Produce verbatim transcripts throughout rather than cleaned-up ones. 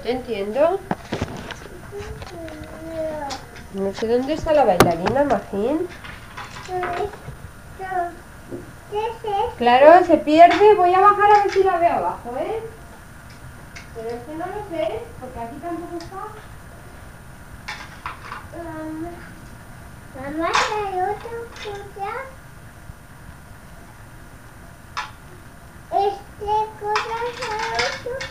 te entiendo. No sé dónde está la bailarina, Magín. Claro, se pierde. Voy a bajar a ver si la veo abajo, ¿eh? Pero es que no lo sé, porque aquí tampoco está. Mamá, mamá, hay otra cosa. Este cosa es otro.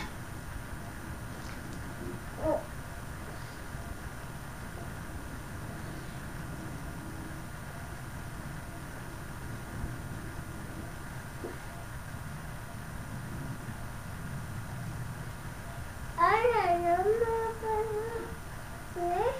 Ahora no me puedo ver.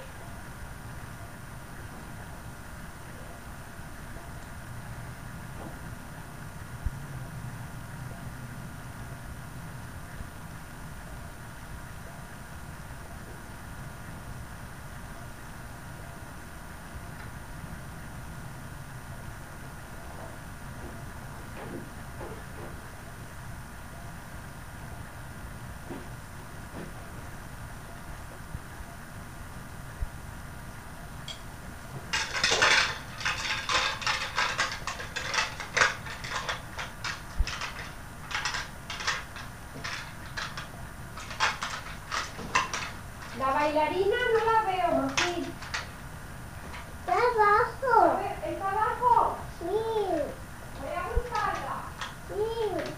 La bailarina no la veo, Magín. Está abajo. ¿Está abajo? Sí, Voy a buscarla. sí.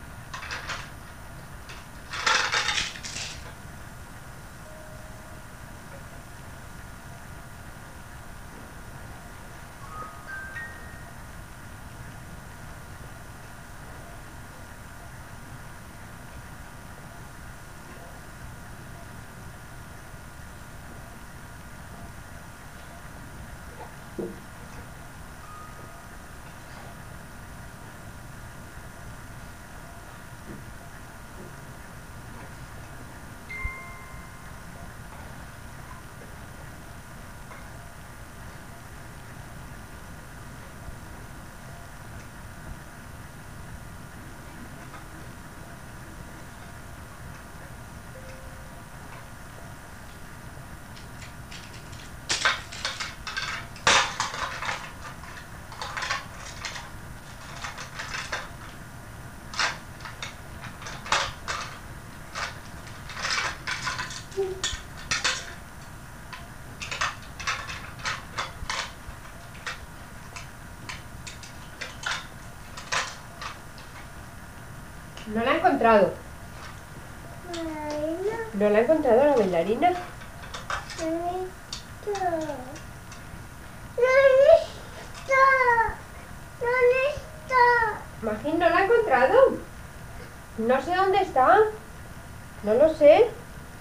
No la he encontrado. Bailarina, No la he encontrado la bailarina. ¿dónde está? ¿Dónde está? ¿Dónde está? Magín, no la he encontrado. No sé dónde está. No lo sé.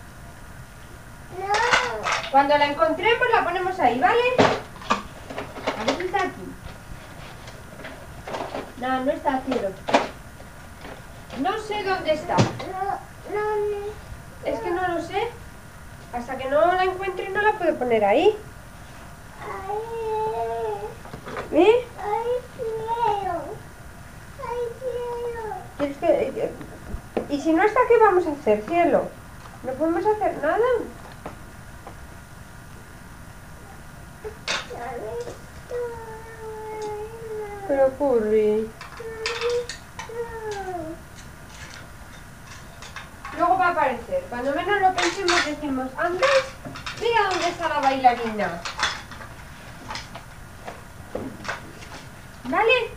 No. Cuando la encontremos la ponemos ahí, ¿vale? A ver si está aquí. No, no está, cielo. No sé dónde está. No, ¿dónde? Es que no lo sé. Hasta que no la encuentre no la puedo poner ahí. Ahí. ¿Eh? Ahí quiero. Ahí quiero. ¿Quieres que... ¿Y si no está, qué vamos a hacer, cielo? No podemos hacer nada. ¿Dónde está? Pero Curry. Luego va a aparecer. Cuando menos lo pensemos decimos, antes, mira dónde está la bailarina. ¿Vale?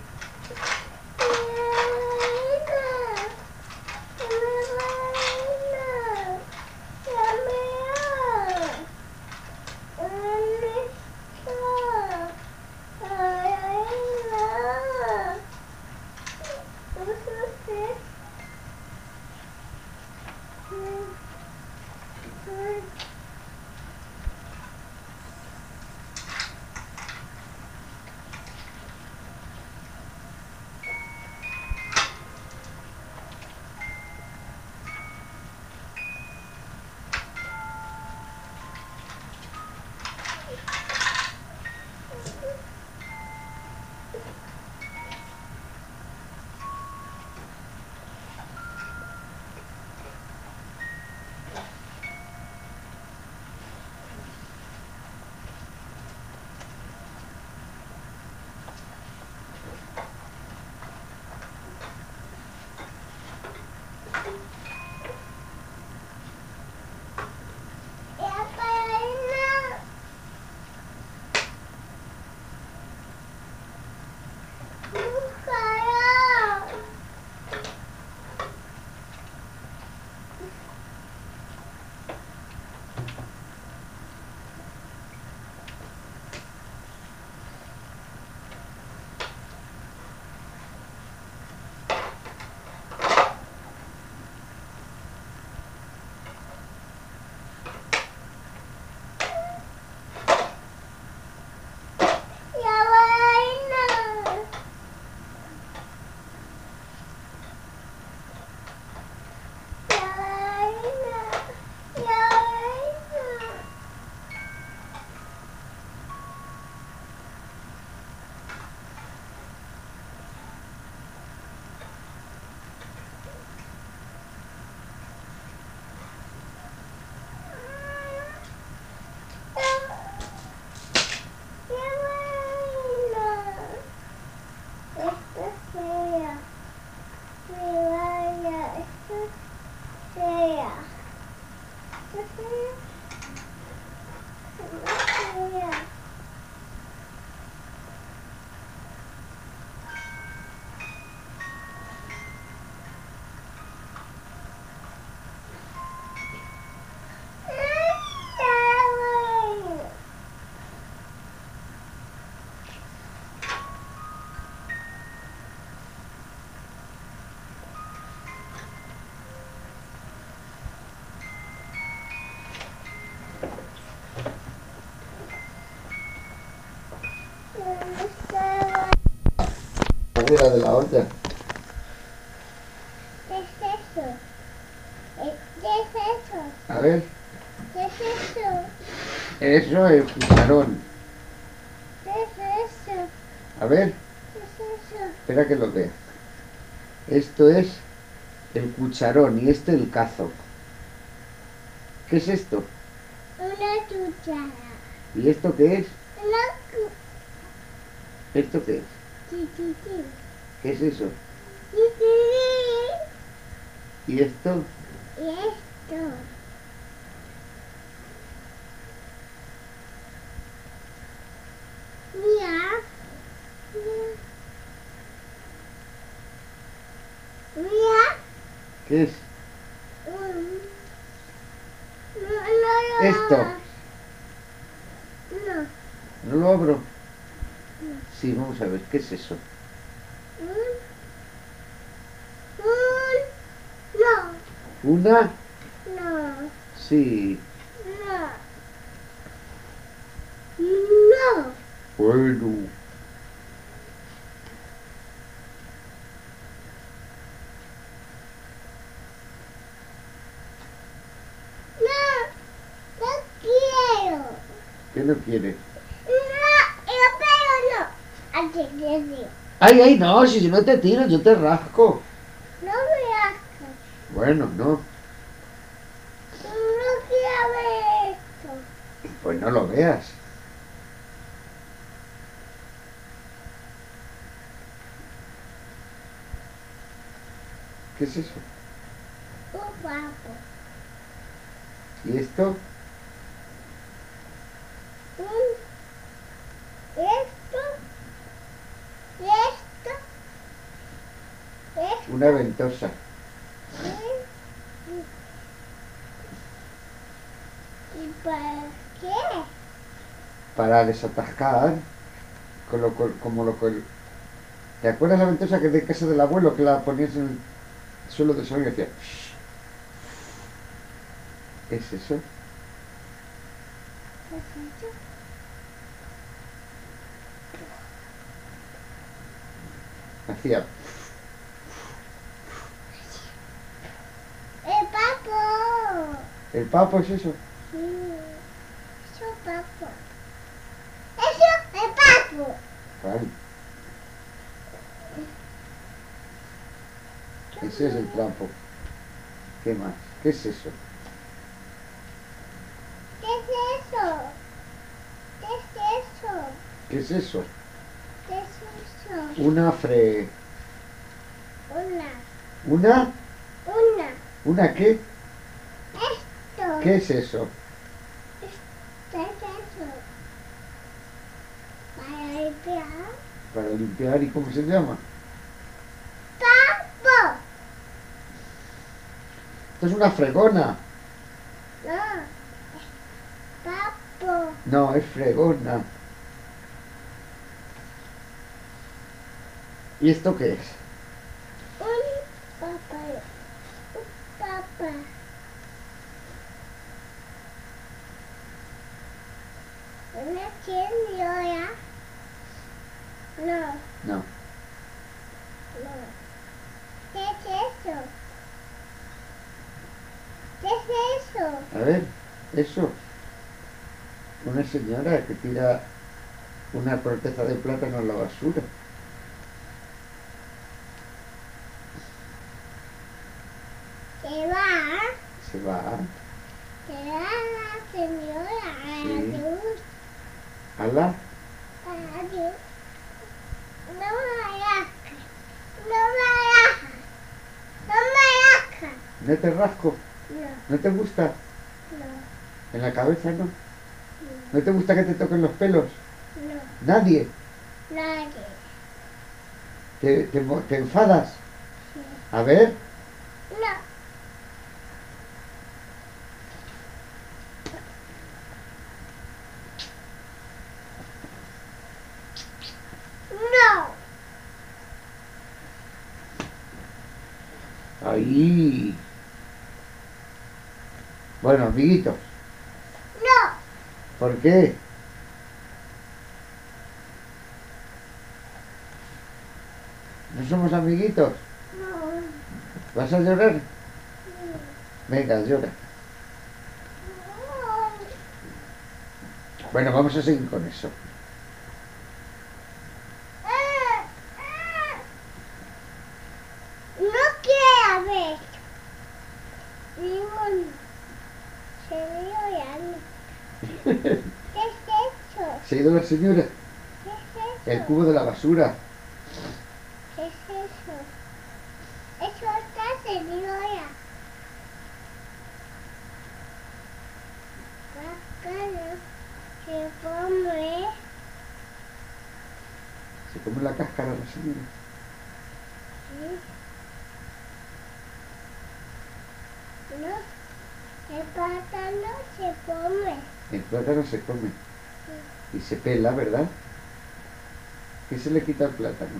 ¿Dónde está? Era de la olla. ¿Qué es eso? Eh, ¿Qué es eso? A ver, ¿Qué es eso? eso es cucharón. ¿Qué es eso? A ver, ¿Qué es eso? espera que lo vea. Esto es el cucharón y este el cazo. ¿Qué es esto? Una cuchara. ¿Y esto qué es? Una cu... ¿Esto qué es? Chi, chi, chi. ¿Qué es eso? Chi, chi, ¿Y esto? chi. Y esto. Mira. Mira. Mira. ¿Qué es? Mm. No, no, no. Esto. No. ¿No lo abro? Sí, vamos a ver, ¿qué es eso? Un. Un. No. ¿Una? No. Sí. No. No. Bueno. No. No quiero. ¿Qué no quiere? No. Yo pero no. Así que sí. Ay, ay, no, si yo no te tiro, yo te rasco. No me hagas. Bueno, no. No quiero ver esto. Pues no lo veas. ¿Qué es eso? Un papo. ¿Y esto? Un. Esto. Esto. Esto. Una ventosa. ¿Y para qué? Para desatascar. Con lo, col- como lo col- ¿Te acuerdas la ventosa que es de casa del abuelo que la ponías en el suelo del salón y hacía? ¿Qué es eso? ¿Qué es eso? Hacía. ¡El papo! ¿El papo es eso? Sí. Eso papo. Eso es papo. Vale. Ese es el trapo. ¿Qué más? ¿Qué es eso? ¿Qué es eso? ¿Qué es eso? ¿Qué es eso? ¿Qué es eso? Una fre... Una. ¿Una? Una. ¿Una qué? Esto. ¿Qué es eso? ¿Qué es eso? Para limpiar. Para limpiar, ¿y cómo se llama? Papo. Esto es una fregona. No. Papo. No, es fregona. ¿Y esto qué es? Un papá. Un papá. Una señora. No, No. no. ¿Qué es eso? ¿Qué es eso? A ver, eso. Una señora que tira una corteza de plátano a la basura. Se va. Se va. Se va la señora. Sí. Adiós. A la... Adiós. No me hagas. No me hagas. No me hagas. ¿No te rasco? No, ¿No te gusta? no, ¿En la cabeza no? no, ¿No te gusta que te toquen los pelos? no. Nadie. Nadie. ¿Te, te, mo- te enfadas? Sí. A ver. No. No. Ahí. Bueno, amiguitos, No. ¿por qué? ¿No somos amiguitos? No. ¿Vas a llorar? Venga, llora. Bueno, vamos a seguir con eso. No quiero ver. Ningún. Se ve llorando. ¿Qué es eso? Se ha ido la señora. ¿Qué es eso? El cubo de la basura. ¿Qué es eso? Eso está señora. Cáscara. Se come. Se come la cáscara la señora. Sí. No. El plátano se come. El plátano se come. Y se pela, ¿verdad? ¿Qué se le quita al plátano?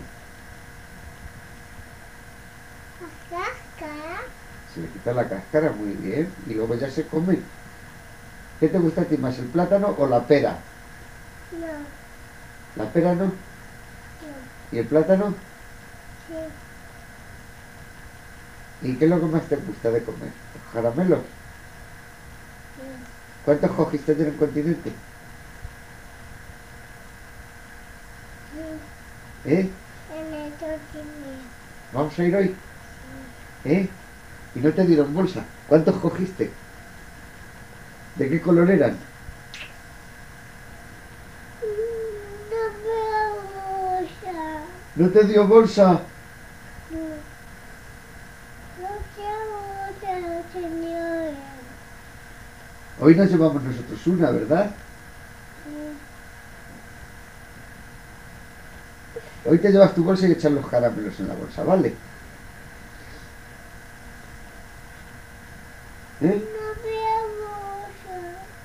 La cáscara. Se le quita la cáscara, muy bien. Y luego ya se come. ¿Qué te gusta a ti más, el plátano o la pera? No. ¿La pera no? No. ¿Y el plátano? Sí. ¿Y qué es lo que más te gusta de comer? ¿Los caramelos? Sí. ¿Cuántos cogiste en el continente? Sí. ¿Eh? En el tortillero. ¿Vamos a ir hoy? ¿Eh? ¿Y no te dieron bolsa? ¿Cuántos cogiste? ¿De qué color eran? No veo bolsa. ¿No te dio bolsa? No. No quiero bolsa, señora. Hoy nos llevamos nosotros una, ¿verdad? Sí. Hoy te llevas tu bolsa y echas los caramelos en la bolsa, ¿vale? ¿Eh? No veo bolsa.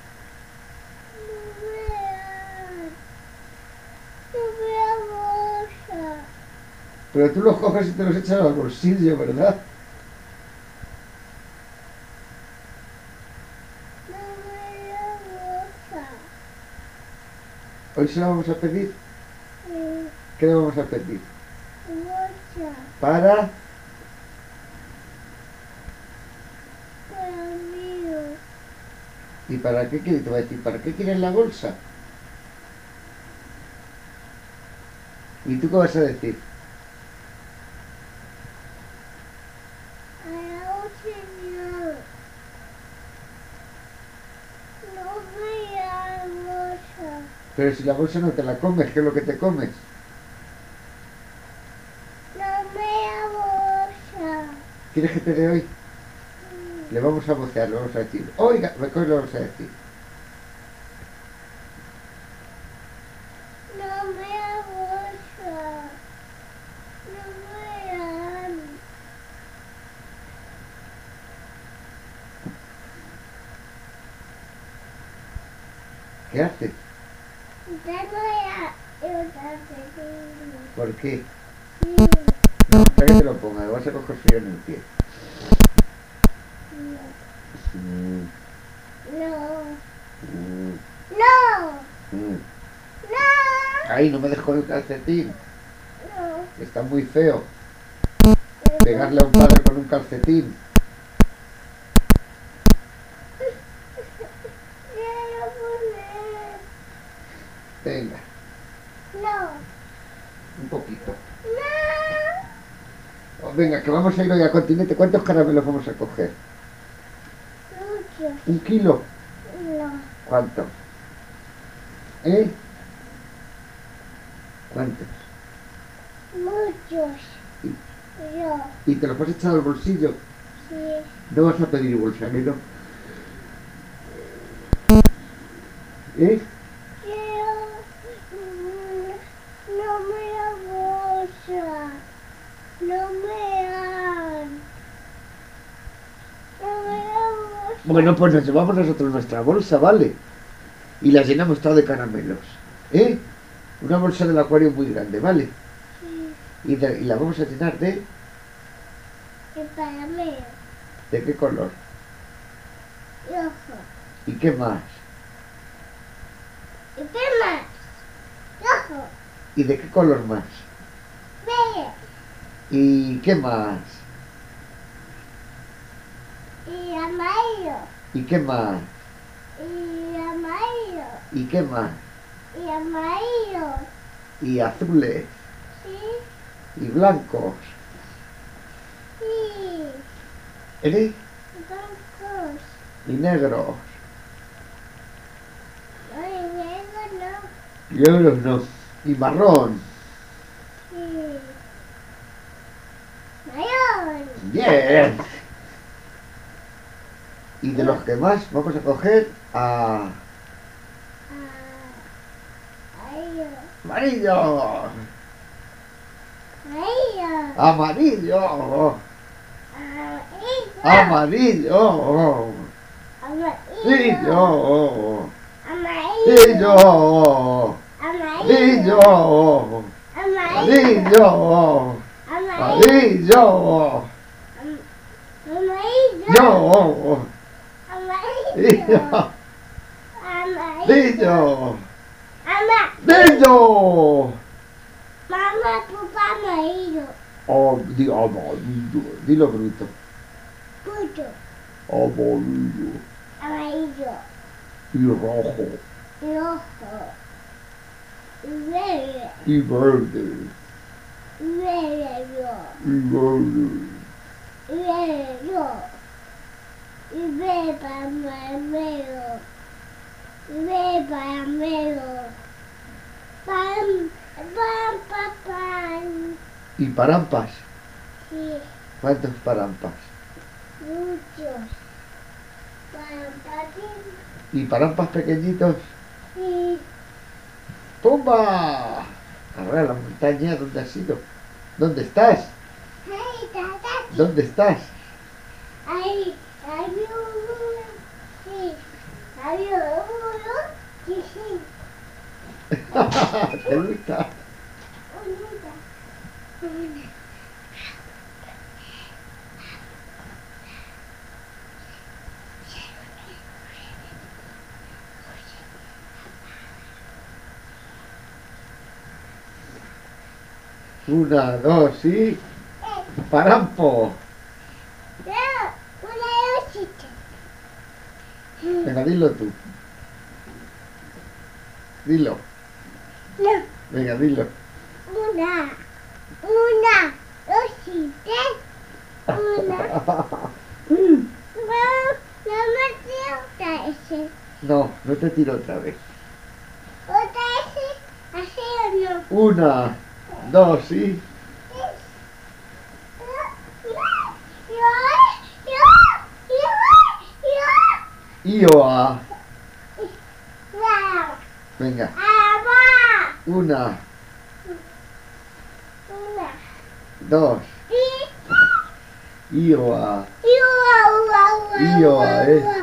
No veo. No veo bolsa. Pero tú los coges y te los echas al bolsillo, ¿verdad? No veo bolsa. Hoy se la vamos a pedir. Sí. ¿Qué le vamos a pedir? Bolsa. Para... Para mí. ¿Y para qué quiere? Te voy a decir, ¿para qué quieres la bolsa? ¿Y tú qué vas a decir? Para un señor. No veo bolsa. Pero si la bolsa no te la comes, ¿qué es lo que te comes? No veo bolsa. ¿Quieres que te dé hoy? Le vamos a vocear, le vamos a decir, oiga, ¿qué le vamos a decir? No veo bolsa. No veo. ¿Qué haces? Ya no voy a ayudarte. ¿Por qué? Sí. No, espera que te lo ponga, le vas a coger frío en el pie. Mm, No. mm, No. mm. No. Ay, no me dejó el calcetín. No. Está muy feo. Pegarle a un padre con un calcetín. Quiero poner. Venga, No. un poquito. No. Oh, venga, que vamos a ir hoy al continente. ¿Cuántos caramelos vamos a coger? Muchos. ¿Un kilo? No. ¿Cuántos? ¿Eh? ¿Cuántos? Muchos. ¿Y, Yo. y te los vas a echar al bolsillo? Sí. No vas a pedir bolsa, ¿no? ¿Eh? Quiero. No me da bolsa. No me dan. No me da bolsa. Bueno, pues nos llevamos nosotros nuestra bolsa, ¿vale? Y la llenamos toda de caramelos. ¿Eh? Una bolsa del acuario muy grande, ¿vale? Sí. Y, de- y la vamos a llenar de... Y para mí. ¿De qué color? Rojo. ¿Y qué más? ¿Y qué más? Rojo. ¿Y de qué color más? Verde. ¿Y qué más? Y amarillo. ¿Y qué más? Y amarillo. ¿Y qué más? Y amarillo. Y azules. Sí. Y blancos. Sí. ¿Eh? Blancos. Y negros. Ay, negro no. Y negros no. Y marrón. Sí. Mayor. Bien. Y de los que más vamos a coger a Amarillo. amarillo. Amarillo. Amarillo. Amarillo. Amarillo. Amarillo. Amarillo. Amarillo. Amarillo. Amarillo. Amarillo. Amarillo. Amarillo. Amarillo. Amarillo. Mamá, papá, amarillo. Oh, di amarillo. Dilo bruto. Puto. Amarillo. Amarillo. Y rojo. Rojo. Verde. Y verde. Verde. Y verde. Verde. Y verde paramelo. Verde paramelo. Pam, pam, pam, pam. Y parampas. Sí, ¿Cuántos parampas? muchos. Pam, pam, Y parampas pequeñitos. sí. ¡Pumba! Ahora la montaña, ¿dónde has ido? ¿Dónde estás? Ay, tata. ¿Dónde estás? Ay, hay uno. Sí. Hay uno. Sí, sí. ¿Te gusta? Una, dos y... ¡Parampo! Una osita. Venga, dilo tú. Dilo. No, Venga, dilo. una. Una osita. Una. No, no me gusta ese. No, no te tiro otra vez. Otra ese. Así o no. Una, dos y... Ioa. Venga. Una, dos. Ioa. Ioa, eh.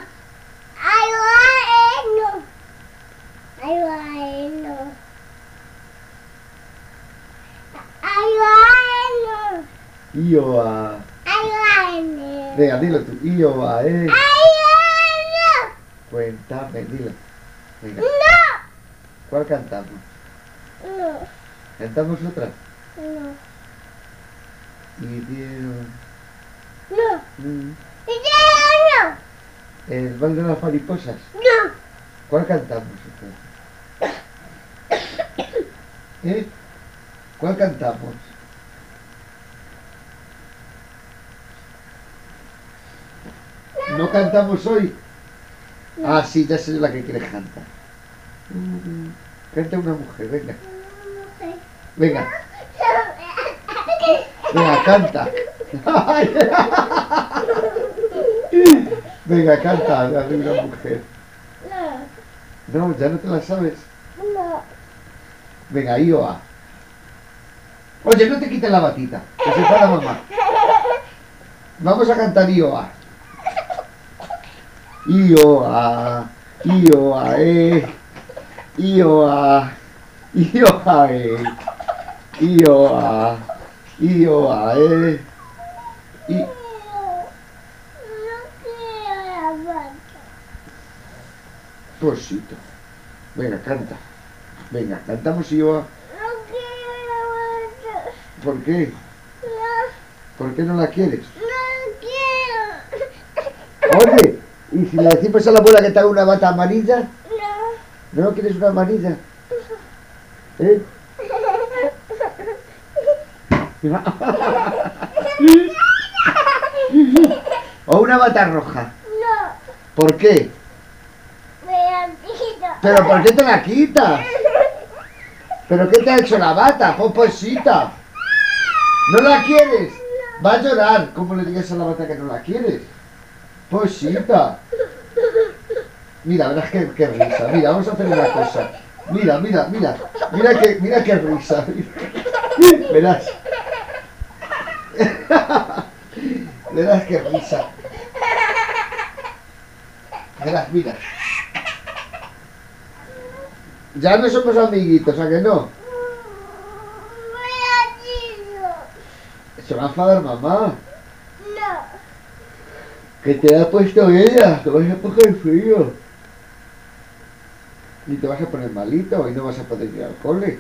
Ioa. Venga, dilo tú. Ioa, eh. Cuéntame, dilo. Venga. ¿Cuál cantamos? ¿Cantamos otra? Y dieron... Mm. El baile de las mariposas. ¿Cuál cantamos otra? ¿Eh? ¿Cuál cantamos? ¿No cantamos hoy? Ah, sí, ya sé la que quieres cantar. Mm, Canta una mujer, venga. Venga, venga, canta. Venga, canta la de una mujer. No, ya no te la sabes. Venga, Ioa. Oye, no te quites la batita, que se para mamá. Vamos a cantar Ioa. Ioa, Ioa, eh. Ioa, Ioa, eh. Ioa, Ioa, eh. I... Cosito. Venga, canta. Venga, cantamos Ioa. ¿Por qué? No ¿Por qué no la quieres? No quiero. Oye, ¿y si le decimos a la abuela que te haga una bata amarilla? No. ¿No quieres una amarilla? ¿Eh? ¿O una bata roja? No. ¿Por qué? Me la quito. ¿Pero por qué te la quitas? ¿Pero qué te ha hecho la bata, poposita? ¿No la quieres? Va a llorar. ¿Cómo le digas a la bata que no la quieres? Posita. Mira, verás qué, qué risa. Mira, vamos a hacer una cosa. Mira, mira, mira. Mira qué, mira qué risa. Verás. Verás qué risa. Verás, mira. Ya no somos amiguitos, ¿a que no? Me la quito. Se va a enfadar mamá. No. Que te ha puesto ella. Te vas a poner frío. Y te vas a poner malito y no vas a poder ir al cole.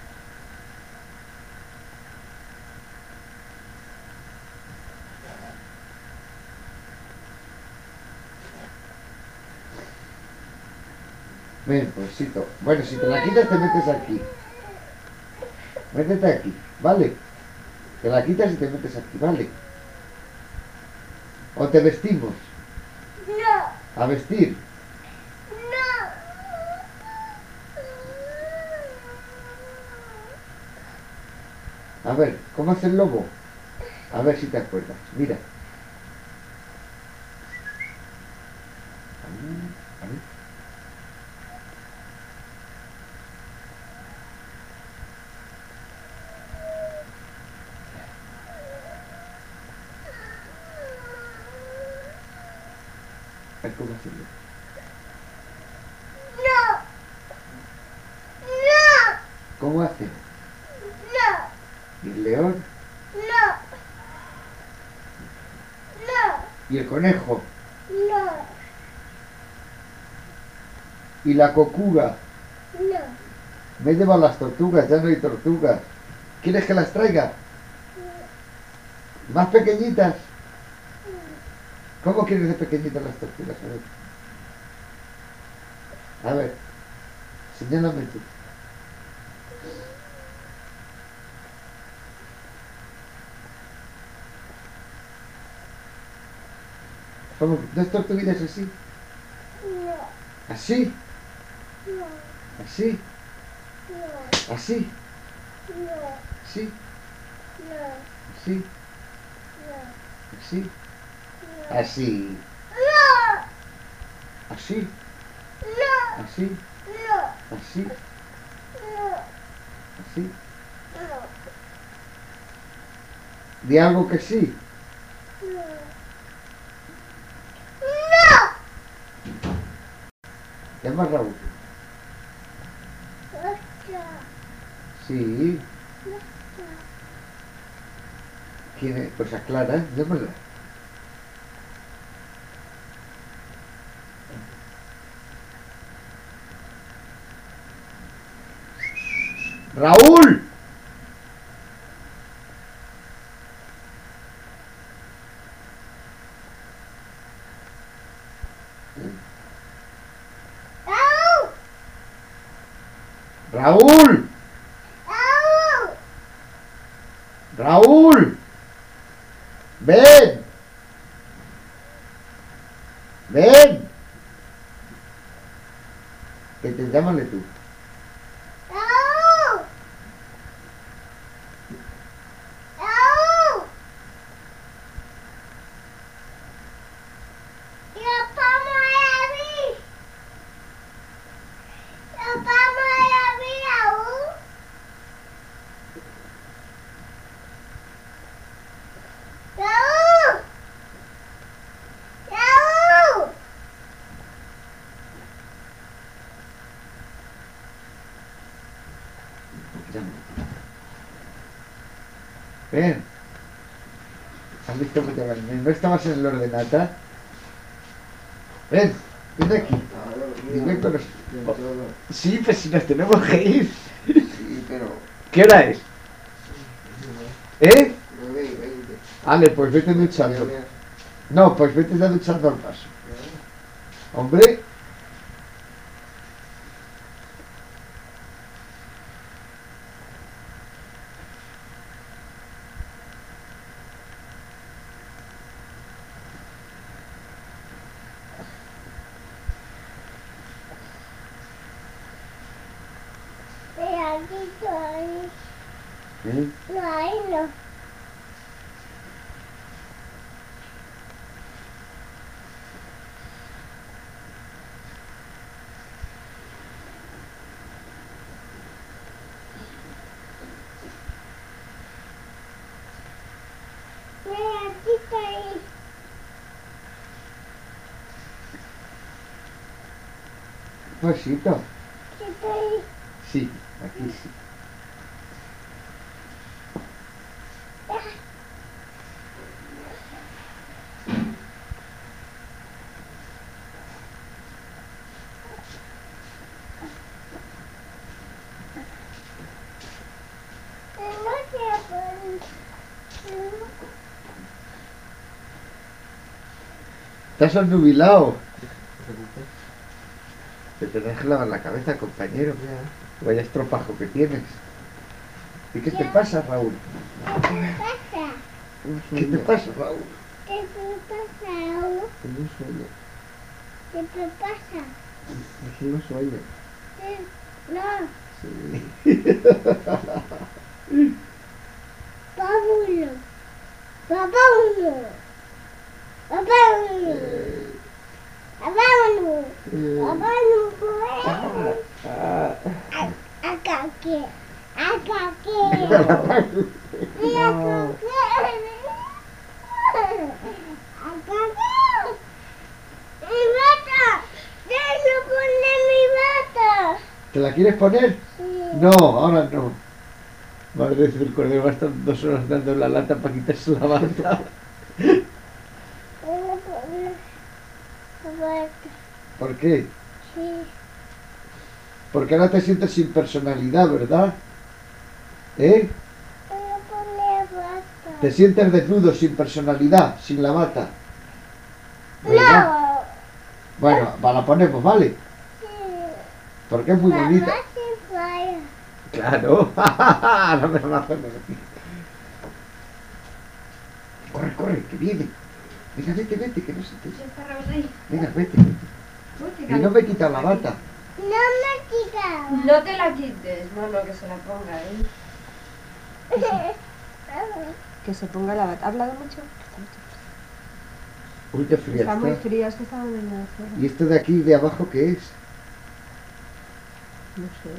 Ven, Posito. Bueno, si te la quitas te metes aquí. Métete aquí, ¿vale? Te la quitas y te metes aquí, ¿vale? O te vestimos. No. A vestir. No. A ver, ¿cómo hace el lobo? A ver si te acuerdas. Mira. A ver. A ver cómo hace el lobo. No. No. ¿Cómo hace? No. ¿Y el león? No. No. ¿Y el conejo? No. ¿Y la cocuga? No. Me he llevado las tortugas, ya no hay tortugas. ¿Quieres que las traiga? ¿Más pequeñitas? ¿Cómo quieres de pequeñitas las tortugas? A ver. A ver. Señálame tú. ¿Cómo? ¿Dos tortuguitas así? No. ¿Así? No. ¿Así? No. ¿Así? No. ¿Sí? No. ¿Así? No. ¿Así? No. Así. No. ¿Así? No. ¿Así? No. ¿Así? No. ¿Así? No. Di algo que sí. No. Llama a Raúl. Sí. ¿Quién es? Pues a Clara, llámala. ¡Raúl! ¡Raúl! ¡Raúl! ¡Ven! ¡Ven! Que te llámale tú. Ven. ¿Has visto que te van? ¿No estabas en el ordenata? Ven, ven aquí. Dime con los... Sí, pues si nos tenemos que ir. Sí, pero... ¿Qué hora es? ¿Eh? nueve y veinte. Ale, pues vete duchando. No, pues vete ya duchando al paso. Hombre. Pero aquí todavía ¿Eh? no hay, no. Mira, aquí está ahí. Pasito. Aquí está ahí. Sí, aquí sí. No se puede. Estás obnubilado. Te tendrás que lavar la cabeza, compañero. Vaya estropajo que tienes. ¿Y qué te pasa, Raúl? ¿Qué te pasa? ¿Qué te pasa, Raúl? ¿Qué te pasa, Raúl? Tengo un sueño. ¿Qué te pasa? Tengo un sueño. ¿Qué? No, Sí. Pablo. Pablo. Pablo. Pablo. Pablo. Ah, Acá qué. Acá qué. Mira acá qué. Acá qué. Mi bata. Déjame poner mi bata. ¿Te la quieres poner? Sí. No, ahora no. Madre del cordero va a estar dos horas dando la lata para quitarse la bata. Déjame poner la bata. ¿Por qué? Sí. Porque ahora te sientes sin personalidad, ¿verdad? ¿Eh? Déjame poner la bata. Te sientes desnudo, sin personalidad, sin la bata. ¿Verdad? No. Bueno, va, la ponemos, ¿vale? Sí. Porque es muy bonita. Mamá se falla. Claro. Ahora me van a hacer aquí. Corre, corre, que viene. Venga, vete, vete, que no se te... Ya está Raúl ahí. Venga, vete, vete. Uy, qué Y no me calor. quita la bata. No me quitaba. No te la quites. No, no, que se la ponga, ¿eh? Que se ponga la bata. ¿Ha hablado mucho? Uy, qué fría Está muy está. fría, es que está muy bien afuera. ¿Y esto de aquí, de abajo, qué es? No sé.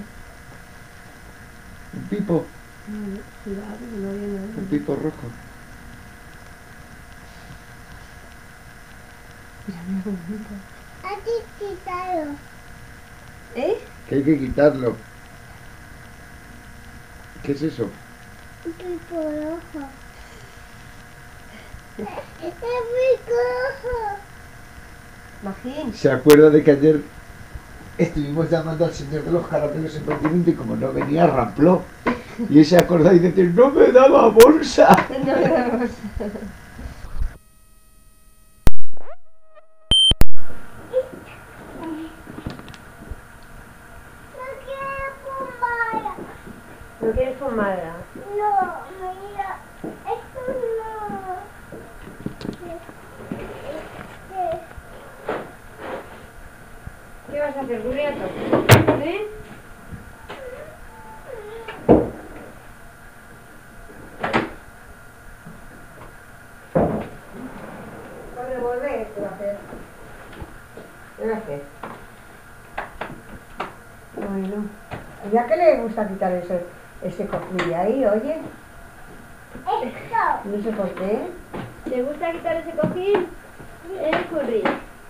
Un pipo. No, cuidado, que no viene Un nadie. pipo rojo. Mira, mira cómo bonito. A ti quítalo. ¿Eh? Que hay que quitarlo. ¿Qué es eso? Un pico rojo. Es pico rojo. Magín. Se acuerda de que ayer estuvimos llamando al señor de los caramelos en continente y como no venía, rampló. Y él se acordó y dice, no me daba bolsa. No le damos. No quiero fumar. ¿No quieres pomada? No, mira. Esto no. Este. ¿Qué vas a hacer, Julieta? ¿Eh? Corre, vuelve, ¿qué va a hacer? ¿Qué va a hacer? Bueno, ya que le gusta quitar ese, ese cojín de ahí, oye, Esto. no sé por qué. ¿Te gusta quitar ese cojín? El curry.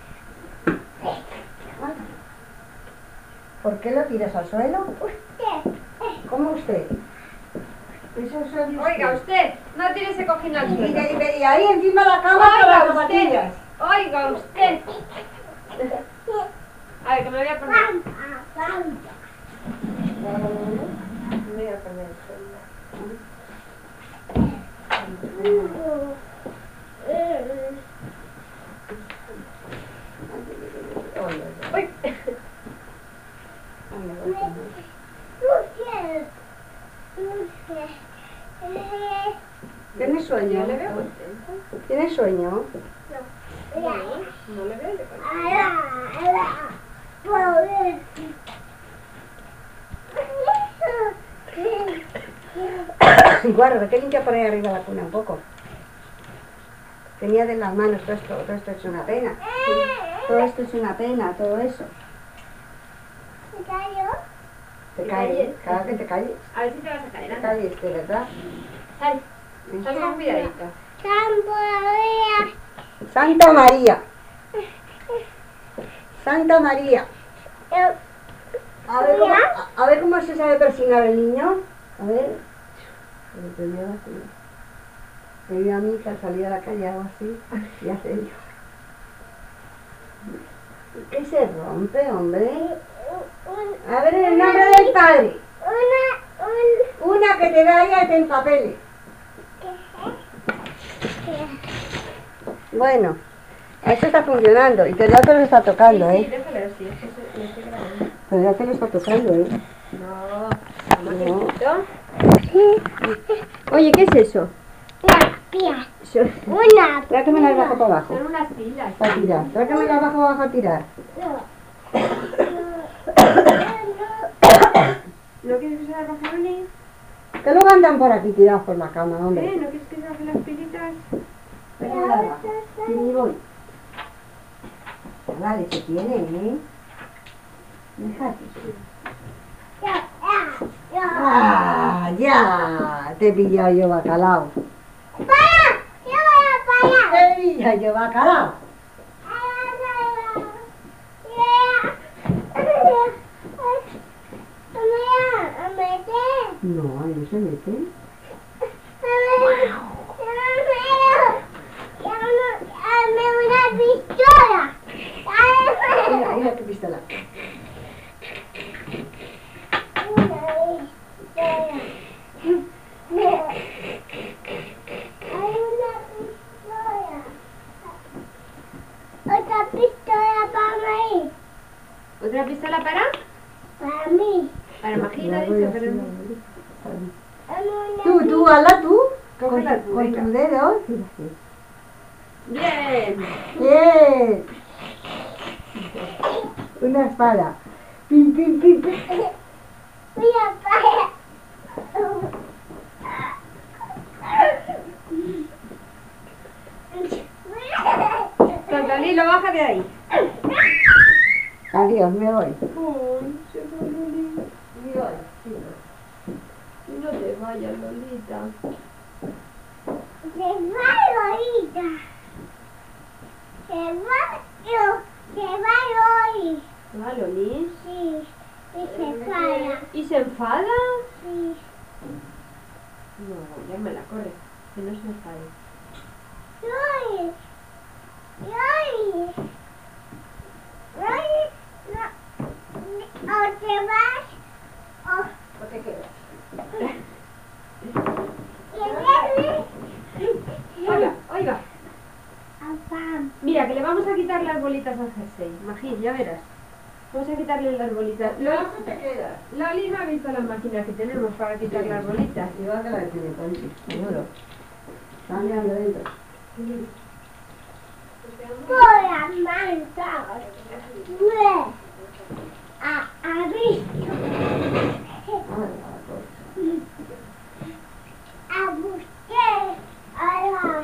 ¿Por qué lo tiras al suelo? Usted. ¿Cómo usted? Eso es de Oiga, usted, no tire ese cojín al suelo. Y, y ahí encima de la cama con las Oiga usted, zapatillas. oiga usted. A ver, que me voy a poner. Pampa, pampa. Me voy a poner el suelo. Uy. ¿Tienes sueño? No le veo contento. ¿Tienes sueño? No le veo de contento. Guarda, que limpia por ahí arriba la cuna un poco. Tenía de las manos todo esto, todo esto es una pena. Todo esto es una pena, todo eso. Te calles, cada que te calles, A ver si te vas a caer. te anda. calles, de verdad. Sal, sal con cuidadito. Santa María, Santa María. A ver cómo, a, a ver cómo se sabe persignar el niño. A ver. Pero te veo así. Me vio a mí que al salir a la calle hago así y hace yo. ¿Qué se rompe, hombre? A ver, en el nombre del Padre. Una que te vaya en papeles. Bueno, esto está funcionando y ya se lo está tocando, Sí, sí, ¿eh? déjalo así, es que se- me estoy grabando. Pero ya se lo está tocando, ¿eh? No, más quietito. Oye, ¿qué es eso? Son, Una Tráeme las bajo para abajo. son unas pilas. Para tirar. Tráeme las bajo abajo a tirar. ¿No quieres que se las baje Oli? Que luego andan por aquí tirados por la cama, ¿Eh? hombre. ¿No quieres que se baje las pilitas? Tráeme las bajo. Sí, voy. Vale, se tiene, ¿eh? Déjate. ¡Ah, ya! Te he pillado yo bacalao. Te he pillado yo bacalao. No, ahí no se mete. Mira, mira qué pistola. Otra pistola para mí. ¿Otra pistola para? Para mí. Para Magina, La voy dice, a pero hacer. no. Tú, tú, hazla tú. Con, Cógela tu- tú, con venga. tus dedos. Fíjate. Bien. ¡Bien! Una espada. Pim, pim, pim, pim. Mira, para. Tontonilo, baja de ahí. Adiós, me voy. Ay, se fue Lolita. Dios, no te vayas, Lolita. Se va Lolita. Se va, yo, se va Loli. ¿Va Loli? Sí, y se para. ¿Y se enfada? Sí. No, ya me la corre. Que no se enfade. Loli. Loli. Loli, no. O te vas, o ¿O te quedas? te Oiga, oiga. Papá. Mira, que le vamos a quitar las bolitas al jersey. Magín, ya verás. Vamos a quitarle las bolitas. Loli, te quedas? Loli no ha visto la máquina que tenemos para quitar las bolitas. Igual que la de Teleconti, seguro. Están mirando dentro. Por la manta. A, a visto. A buscar a la.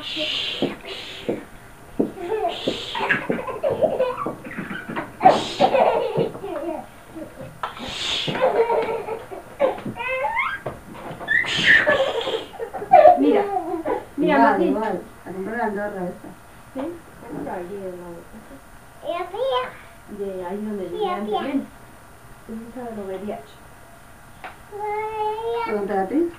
Mira, mira, Igual, Magín. igual. A comprar la Andorra esta. ¿Sí? Vamos aquí en la- Y había. de ahí donde Sí, vivía antes. había. Ven. Vamos a la robería. ¿A comprar a ti?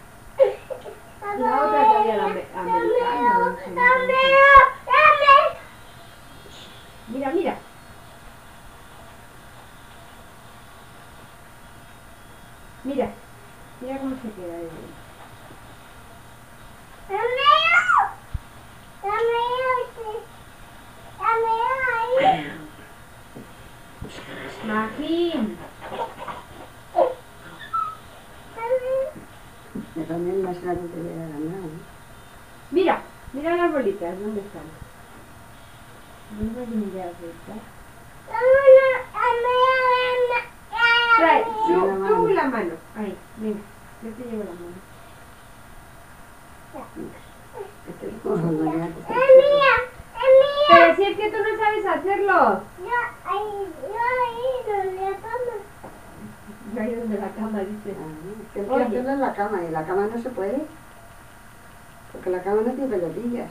La otra que había la ame- americana. no sé, no sé. Mira, mira. Mira. Mira cómo se queda. ahí. Dame, Magín. Que también las ganas de ver a la nada, ¿no? Mira, mira las bolitas, ¿dónde están? ¿Dónde están las bolitas? Trae, tú, tú la mano. Ahí, venga, yo te llevo la mano. Este es como cuando ya te está- Pero si es que tú no sabes hacerlo. Yo ahí donde la cama, dice. Ah, ¿no? Tienes que Oye. hacerlo en la cama y en la cama no se puede. Porque la cama no tiene pelotillas.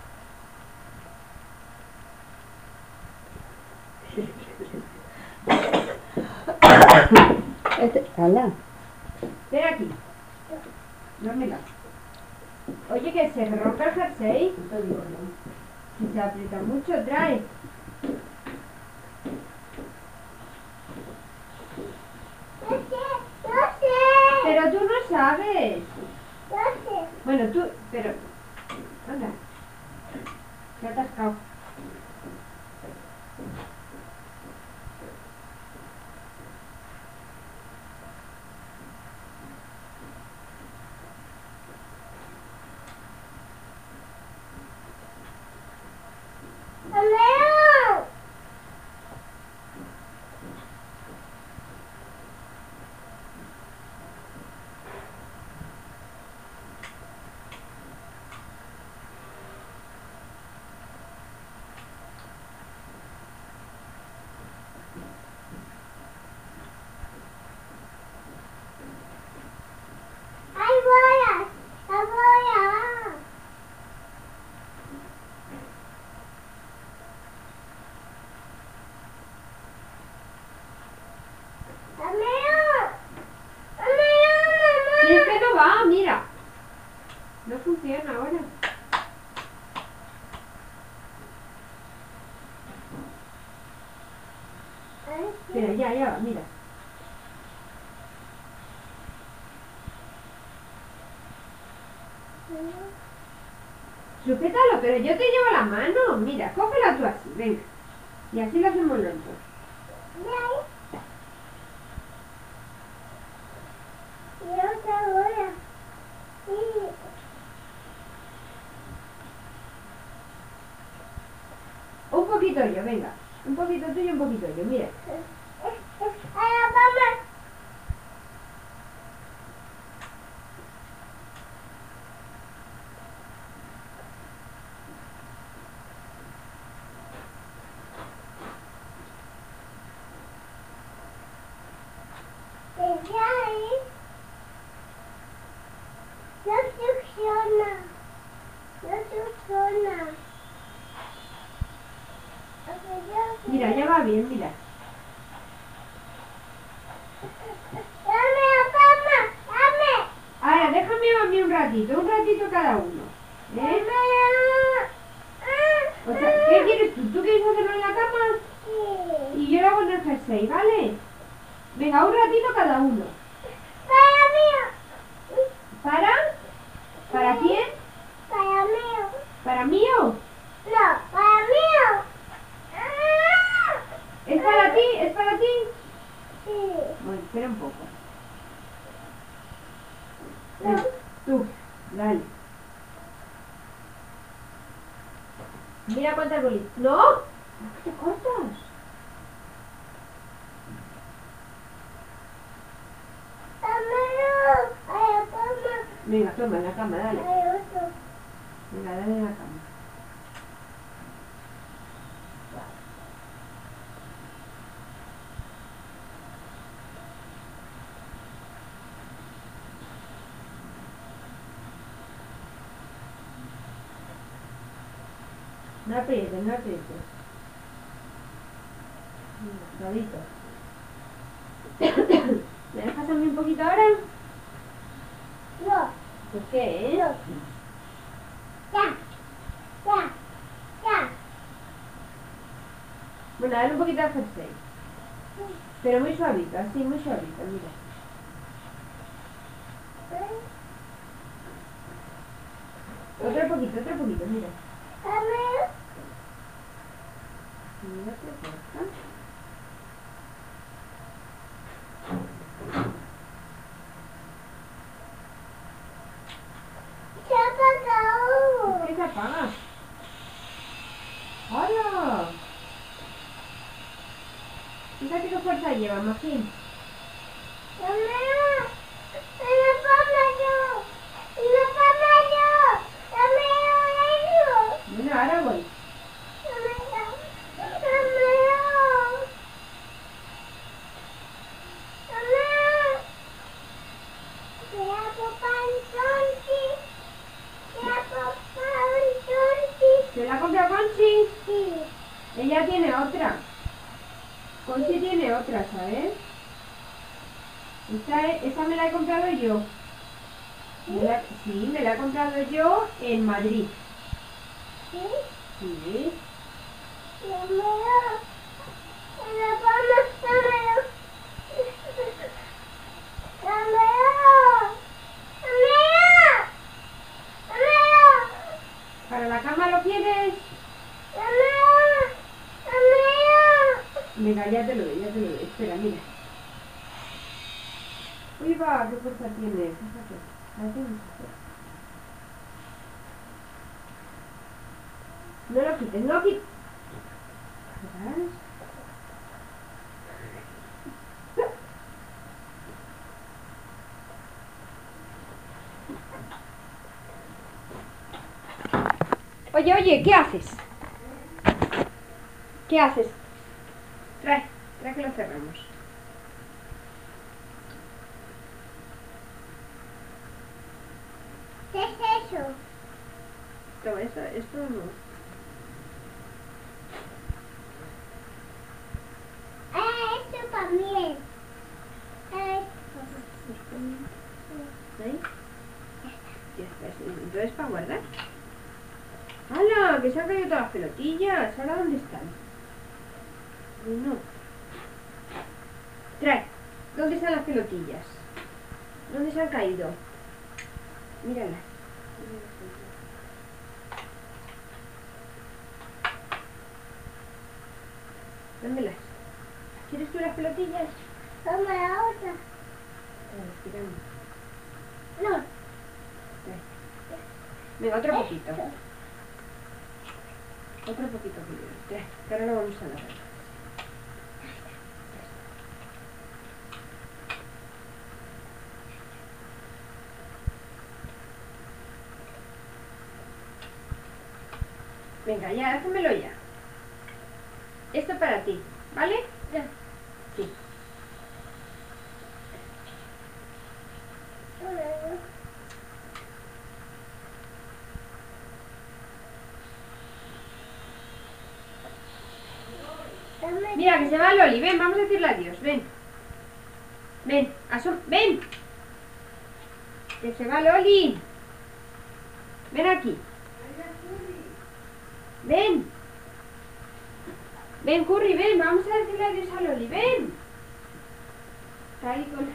Este, hala. Ven aquí. Dármela. Oye, que se rompe el jersey. Si se aprieta mucho, trae. Pero tú no sabes. Bueno, tú, pero... Anda. Se ha atascado. Si es que no va, mira. No funciona ahora. Pero ya, ya va, mira. Sujétalo, pero yo te llevo la mano. Mira, cógela tú así, venga. Y así lo hacemos los dos. Un poquito yo, venga. Un poquito tú y un poquito yo, mira. Mira, ya va bien, mira. Ahora, déjame a mí un ratito, un ratito cada uno. ¿Eh? O sea, ¿qué quieres tú? ¿Tú quieres hacerlo en la cama? Y yo lo hago en el jersey, ¿vale? Venga, un ratito cada uno. ¿Para? ¿Para quién? ¿Para mí o? ¿Es para ti? ¿Es para ti? Bueno, espera un poco. Ven, tú, dale. Mira cuántas bolitas. ¡No! ¿Qué te cortas? Venga, toma en la cama, dale. Venga, dale en la cama. No aprietes, no aprietes. Suavito. ¿Me dejas a mí un poquito ahora? ¿Por qué, eh? Bueno, dale un poquito al jersey. Pero muy suavito, así, muy suavito, mira. Otro poquito, otro poquito, mira. Mira qué cosa. Se ha apagado. ¿Por qué se apaga? ¡Hola! Fíjate qué fuerza lleva, Magín. Mamá, no como yo. No como yo. Dame eso. Bueno, ahora voy. ¿Se la ha comprado Conchi? Sí. Ella tiene otra. Conchi tiene otra, ¿sabes? Esta, es- esta me la he comprado yo. Me la- sí, me la he comprado yo en Madrid. ¿Sí? Sí. Dámelo. Dámelo. Dámelo. Dámelo. Dámelo. Dámelo. ¿Para la cama lo quieres? Dámelo. Dámelo. Venga, ya te lo doy, ya te lo doy. Espera, mira. Uy, va, qué fuerza tiene. Fíjate. Parece mucho. No lo quites, no lo quites. ¿Verás? Oye, oye, ¿qué haces? ¿Qué haces? Trae, trae que lo cerramos. ¿Qué es eso? Toma, esto, esto no. Ah, esto también. Ah, ¿Ahí? Ya está, sí. Entonces, ¿para guardar? ¡Hala! Que se han caído todas las pelotillas. ¿Ahora dónde están? Ay, no. Trae. ¿Dónde están las pelotillas? ¿Dónde se han caído? Míralas. Dámelas. ¿Quieres tú las pelotillas? toma la otra. A ver, tiramos. No. Trae. Venga, otro poquito. Otro poquito, Julián. Trae, que ahora lo vamos a lavar. Venga, ya, házmelo ya. Esto para ti, ¿vale? Ya. Sí. Dame. Mira, que se va Loli. Ven, vamos a decirle adiós. Ven. Ven, asom... ¡Ven! Que se va Loli. Ven aquí. Ven. Ven, Curry, ven. Vamos a decirle adiós a Loli. Ven. Está ahí con...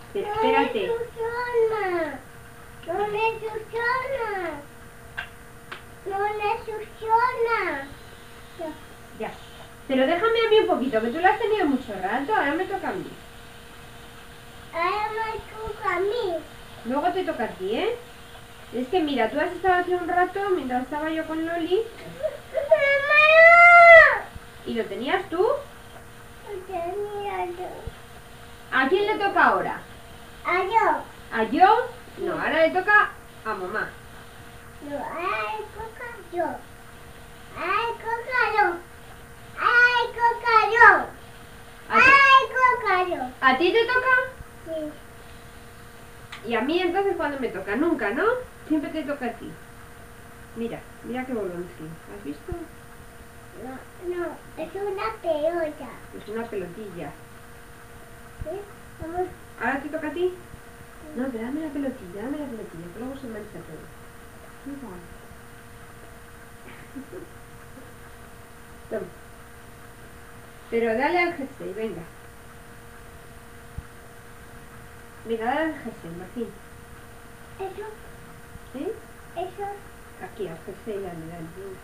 Espera- Espérate. No le succiona. No le succiona. No le succiona. Ya. Pero déjame a mí un poquito, que tú lo has tenido mucho rato. Ahora me toca a mí. Ahora me toca a mí. Luego te toca a ti, ¿eh? Es que mira, tú has estado hace un rato mientras estaba yo con Loli ¡Mamá! y lo tenías tú. No tenía yo. ¿A quién le toca ahora? Adiós. ¿A yo? No, ahora le toca a mamá. No, ay, coca yo. Ay, coca yo. Ay, coca yo. ¿A ti, Ay, coca yo. ¿a ti te toca? Sí. Y a mí entonces cuando me toca, nunca, ¿no? Siempre te toca a ti. Mira, mira qué bolonqui. ¿Has visto? No, no, es una pelota. Es una pelotilla. ¿Sí? Vamos. ¿Ahora te toca a ti? No, pero dame la pelotilla, dame la pelotilla, que luego se mancha todo. Mira. Toma. Pero dale al jersey, venga. Venga, dale al jersey, Martín. Eso, ¿Eh? eso. Aquí, al jersey, dale, dale, venga.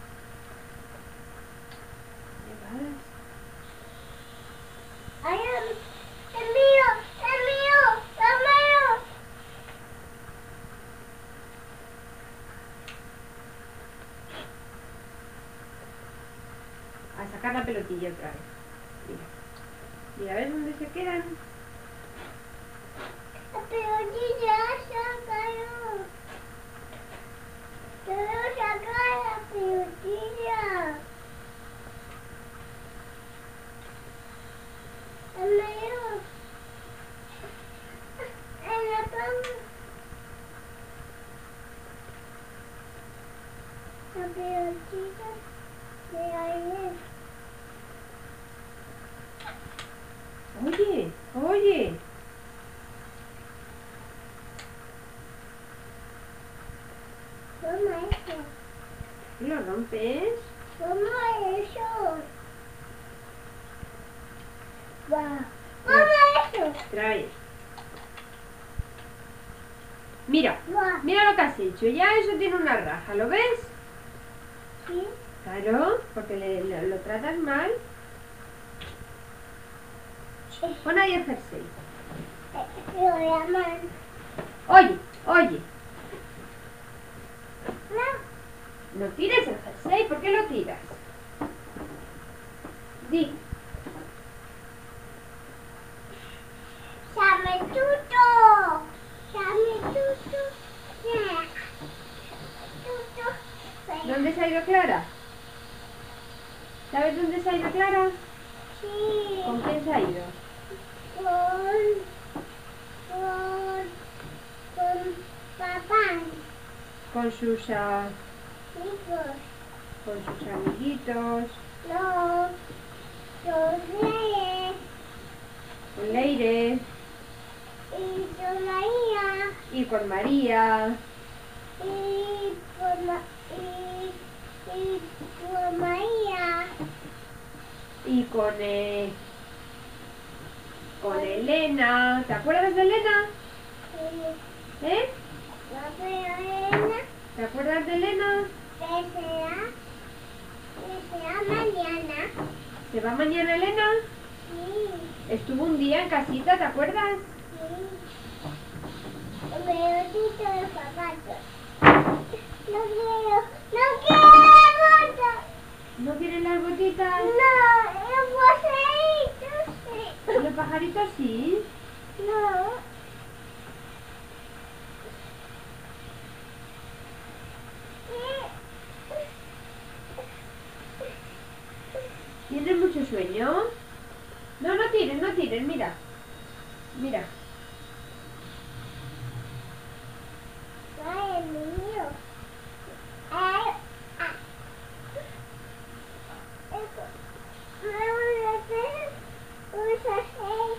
Ahí vas. Ay, es es mío, es mío, es mío. A sacar la pelotilla otra vez. Mira. Mira, a ver dónde se quedan. La pelotilla se cayó. Quiero sacar la pelotilla. Es mío. En la cama. La pelotilla de ayer. Oye, oye. Toma eso. ¿Y lo rompes? Toma eso. Va. Toma eso. Trae. Mira, Va. mira lo que has hecho. Ya eso tiene una raja, ¿lo ves? Sí. Claro, porque le, le- lo tratas mal. Pon ahí el jersey. Lo llaman. Oye, oye. No. No tires el jersey, ¿por qué lo tiras? Di. Llame tuto. Llame tuto. Yeah. Tuto. ¿Dónde se ha ido Clara? ¿Sabes dónde se ha ido Clara? Sí. ¿Con quién se ha ido? Con. Con. Con papá. Con sus, ah, Hijos. con sus amiguitos, Los. Los reyes. con Leire Y con María. y con María. Y con. Ma- Y. Y con María. Y con, eh, con Elena. ¿Te acuerdas de Elena? Y ¿Eh? la peorena. ¿Te acuerdas de Elena? Que será. Que será mañana. ¿Se va mañana Elena? Sí. Estuvo un día en casita, ¿te acuerdas? Sí. Pelotito de zapatos. No quiero. No quiero botas. ¿No quieren las botitas? No, los pajaritos sí. ¿Los pajaritos sí? No. ¿Tienen mucho sueño? No, no tiren, no tiren, mira. Mira. Ay, el mío. Ay, ah. Eso. Me voy a hacer un sachet.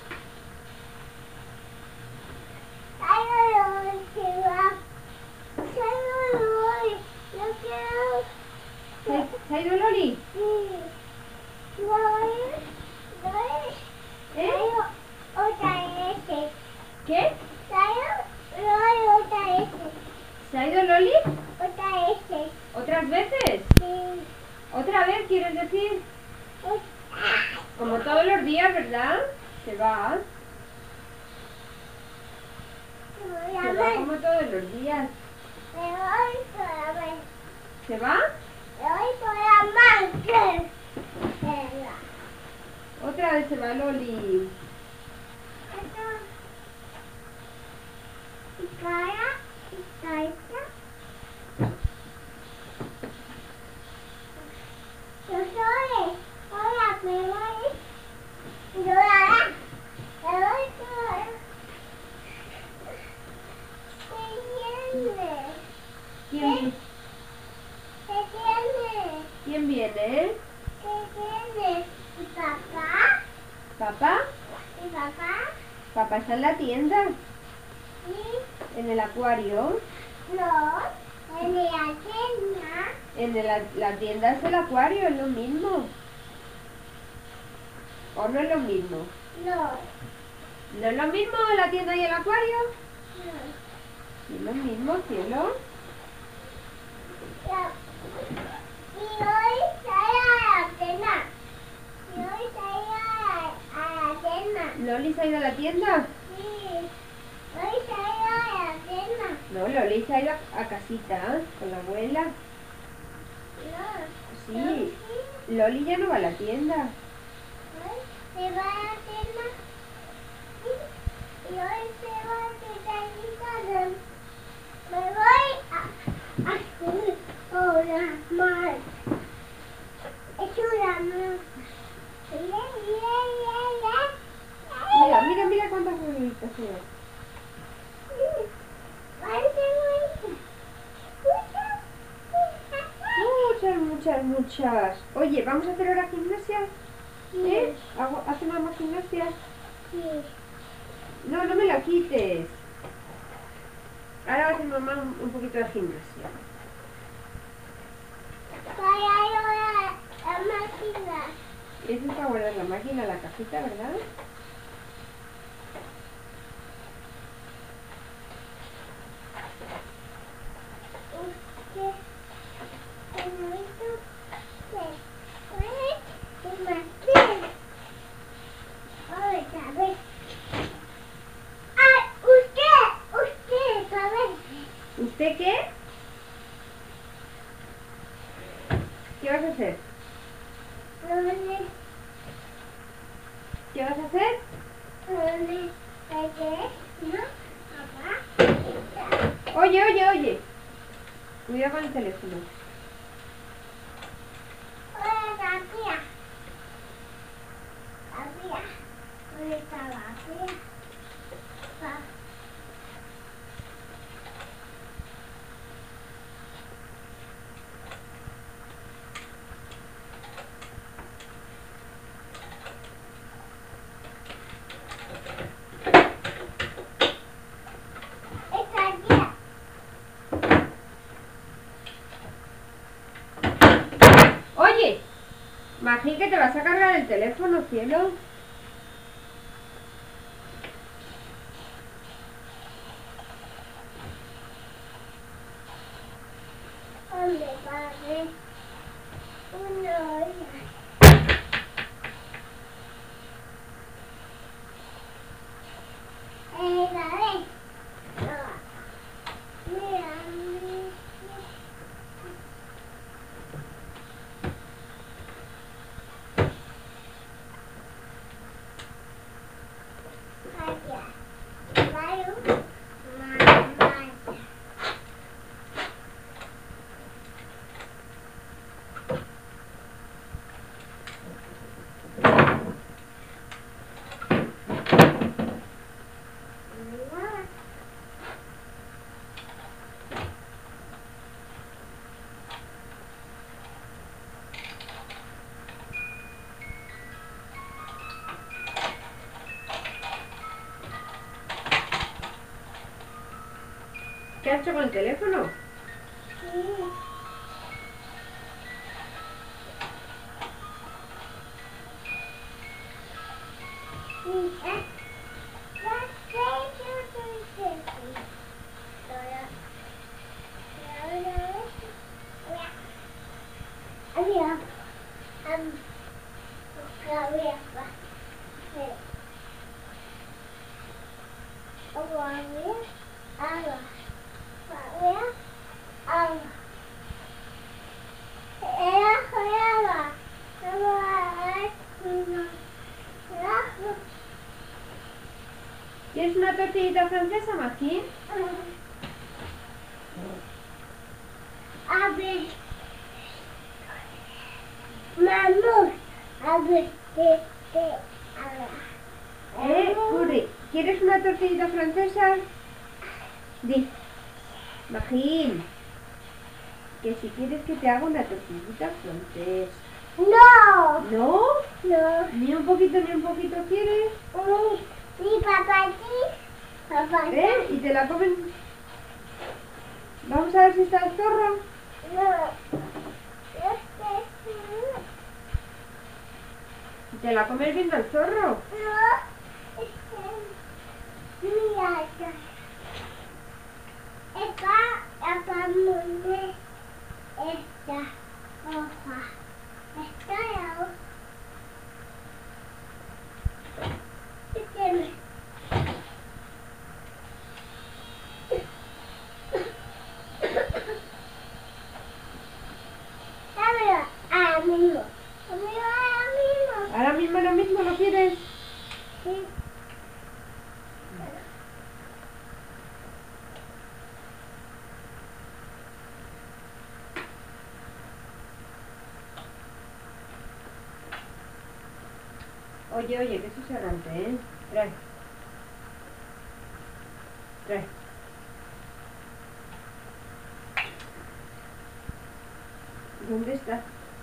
Ay, no, no, que va. Ay, no, no, no quiero. ¿Se, se ha ido Loli? Sí. No, no, no. ¿Eh? Hay otra vez. ¿Qué? Salió Loli otra vez. ¿Se ha ido Loli? Otra vez. ¿Otras veces? Sí. ¿Otra vez quieres decir? Como todos los días, ¿verdad? Se va. Me Se va como todos los días. voy por la vez. ¿Se va? Me voy por la manga. Otra vez se va Loli. Y cara, y carita. Yo soy. Hola, me voy. Yo la. Me voy por. ¿Qué viene? ¿Quién, ¿Qué viene? ¿Quién viene? ¿Qué viene? ¿Y papá? ¿Papá? ¿Y papá? ¿Papá está en la tienda? ¿Y ¿En el acuario? no? ¿En la tienda? En el- la tienda es el acuario, es lo mismo. ¿O no es lo mismo? No. ¿No es lo mismo la tienda y el acuario? No. Sí, es lo mismo, cielo. Ya. Y hoy salí a la cena. Y hoy salí a la, a la cena. ¿Loli se ha ido a la tienda? Sí. Hoy salí a la cena. No, Loli se ha ido a, a casita, ¿eh? Con la abuela. No. Sí. Hoy sí. Loli ya no va a la tienda. Hoy se va a la cena. Sí. Y hoy se va a quedar en mi casa. Me voy a, a hacer una mar. Es una mar. Yeah, yeah, yeah, yeah. Mira, mira, mira cuántas bolitas se ve. Muchas, muchas, muchas. Oye, ¿vamos a hacer ahora gimnasia? ¿Eh? ¿Hago- ¿Hacemos más gimnasia? No, no me la quites. Ahora va a hacer mamá un, un poquito de gimnasia. Eso es para guardar la máquina, la cajita, ¿verdad? ¿Usted qué? ¿Qué vas a hacer? ¿Qué vas a hacer? Oye, oye, oye. Cuidado con el teléfono. Oye, Magín, que te vas a cargar el teléfono, cielo. Hombre, padre, uno, eh, padre, mira, ¿Qué has hecho con el teléfono? Let's Adiós. Am, cabeza. Eh. Agua, agua, agua, agua, agua. Era agua, agua. ¿Quieres una tortillita francesa, Magín? A ver. Mamá, a ver, te, te, a ver. ¿Eh, Curry? ¿Quieres una tortillita francesa? Di. Magín. Que si quieres que te haga una tortillita francesa. No, ¿No? no. ¿Ni un poquito ni un poquito quieres? Mi papá sí. Papá sí. ¿Eh? ¿Y te la comen? Vamos a ver si está el zorro. No. ¿Te la comes viendo al zorro? No. Mira. Esta, esta, esta hoja. Esta hoja. Este. Dámelo ahora mismo. Dámelo ahora mismo. ¿Ahora mismo lo mismo lo quieres? Sí. Oye, oye, que eso se rompe, ¿eh? Trae. Trae. ¿Dónde está?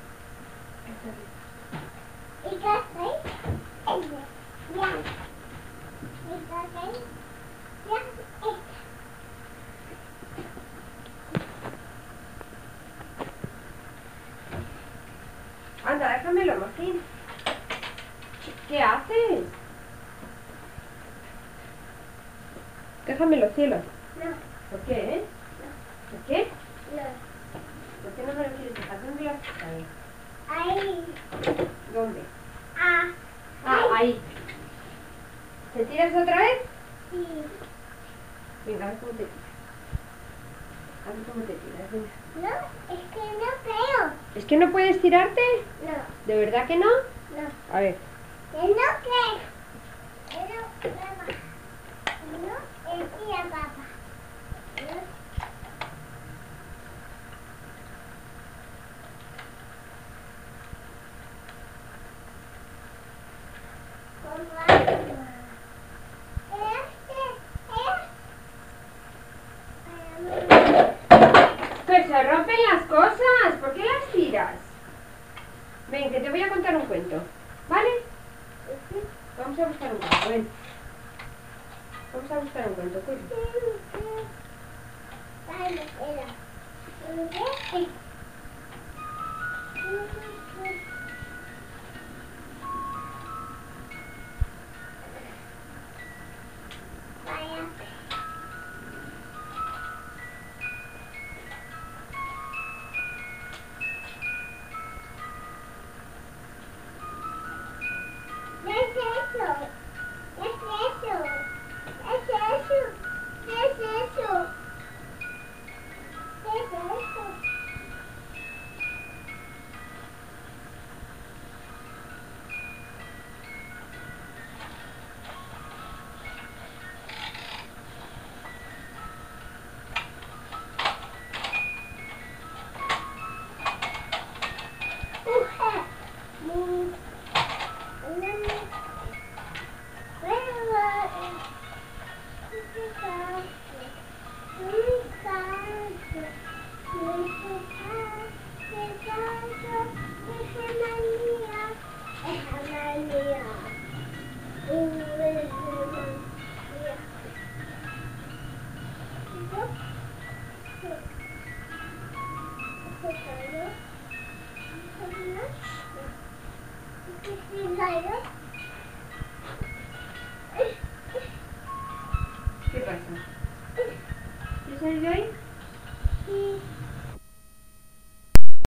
¿Y qué haces? Ya. ¿Y qué haces? Ya. Anda, déjamelo, Magín. ¿Qué haces? Déjamelo, cielo. No, ¿Por qué, eh? ¿Por qué? no. ¿Por qué no me lo quieres dejar? ¿Dónde lo has dejado? Ahí. ¿Dónde? Ah. Ah, ahí. ¿Te tiras otra vez? Sí. Venga, a ver cómo te tiras. A ver cómo te tiras, venga. No, es que no creo. ¿Es que no puedes tirarte? No, ¿De verdad que no? no. A ver. Que no creo. Que no, papá. No, es tía, papá. No. Pues se rompen las cosas. ¿Por qué las tiras? Ven, que te voy a contar un cuento. ¿Vale? Vamos a buscar un cuento, ven. Vamos a buscar un cuento, Curry. Thank you.